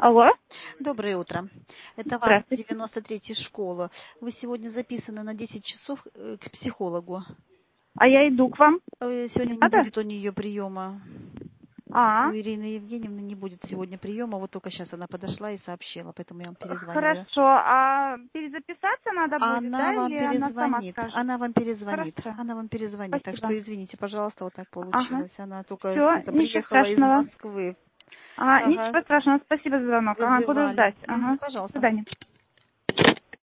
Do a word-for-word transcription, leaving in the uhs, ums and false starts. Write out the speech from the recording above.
Алло. Доброе утро. Это вас, Здравствуйте. девяносто третья школа. Вы сегодня записаны на десять часов э, к психологу. А я иду к вам. Э, Сегодня Не не надо? будет у нее приема. А, У Ирины Евгеньевны не будет сегодня приема. Вот только сейчас она подошла и сообщила, поэтому я вам перезваниваю. хорошо. А перезаписаться надо будет, Она да? вам Или она сама перезвонит. скажет? Она вам перезвонит. Хорошо. Она вам перезвонит. Так Спасибо. что извините, пожалуйста, вот так Ага. получилось. Она только с- Все, это, ничего приехала из страшного. Москвы. А, Ага. ничего страшного. Спасибо за звонок. Ага, буду Вызывали. ждать. Мгм, Ага. До пожалуйста. свидания.